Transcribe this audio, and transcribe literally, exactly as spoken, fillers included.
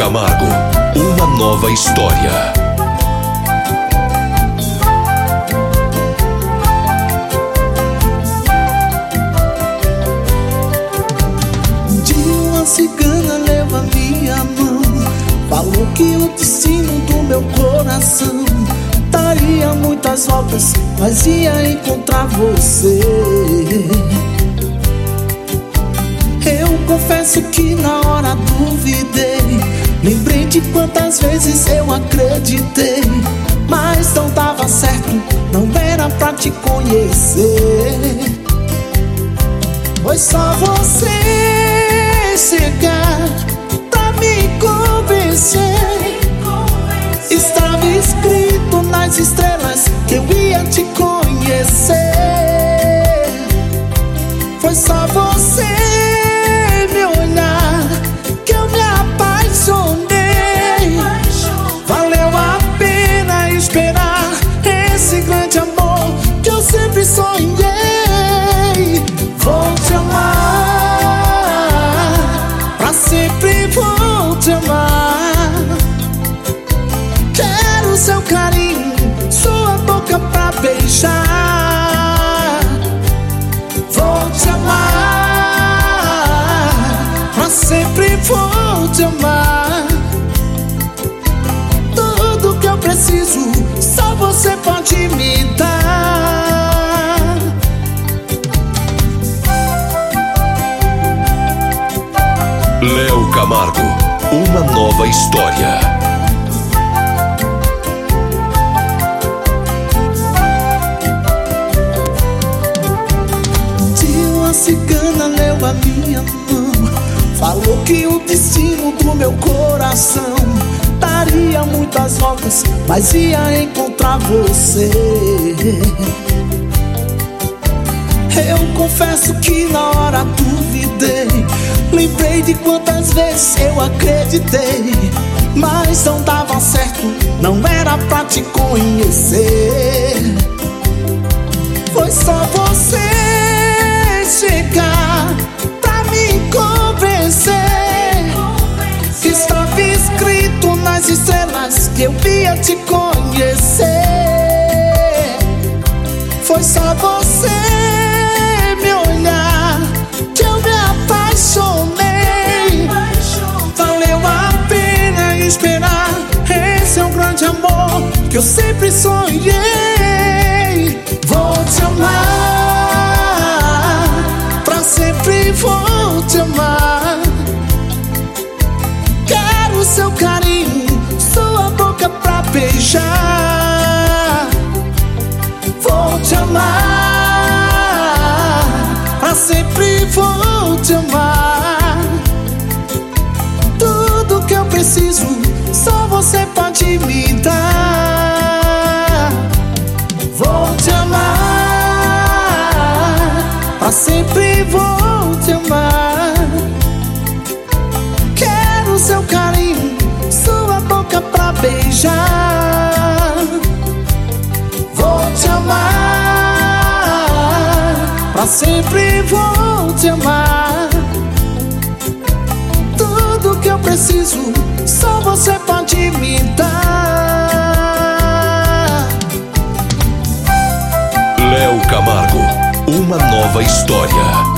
Camargo, uma nova história. Um dia uma cigana leu a minha mão, falou que o destino do meu coração daria muitas voltas, mas ia encontrar você. Eu confesso que na hora duvidei, lembrei de quantas vezes eu acreditei, mas não dava certo, não era pra te conhecer. Foi só você chegar pra me convencer. Estava escrito nas estrelas que eu ia te conhecer. Foi só você me olhar que eu me apaixonei. Valeu a pena esperar esse grande amor que eu sempre sonhei. Vou te amar, pra sempre vou te amar. Quero seu carinho, sua boca pra beijar. Vou te amar, pra sempre vou te amar. Tudo que eu preciso, só você pode me dar. Léo Camargo, uma nova história. A cigana leu a minha mão, falou que o destino do meu coração daria muitas voltas, mas ia encontrar você. Eu confesso que na hora duvidei, lembrei de quantas vezes eu acreditei, mas não dava certo, não era pra te conhecer. Foi só você chegar pra me convencer. Estava escrito nas estrelas que eu ia te conhecer. Foi só você me olhar que eu me apaixonei. Valeu a pena esperar, esse é um grande amor que eu sempre sonhei. Vou te amar, sempre vou te amar. Quero seu carinho, sua boca pra beijar. Vou te amar, pra sempre vou te amar. Tudo que eu preciso, só você pode me dar. Vou te amar, pra sempre vou te amar. Quero seu carinho, sua boca pra beijar. Vou te amar, pra sempre vou te amar. Tudo que eu preciso, só você pode me dar. Léo Camargo, uma nova história.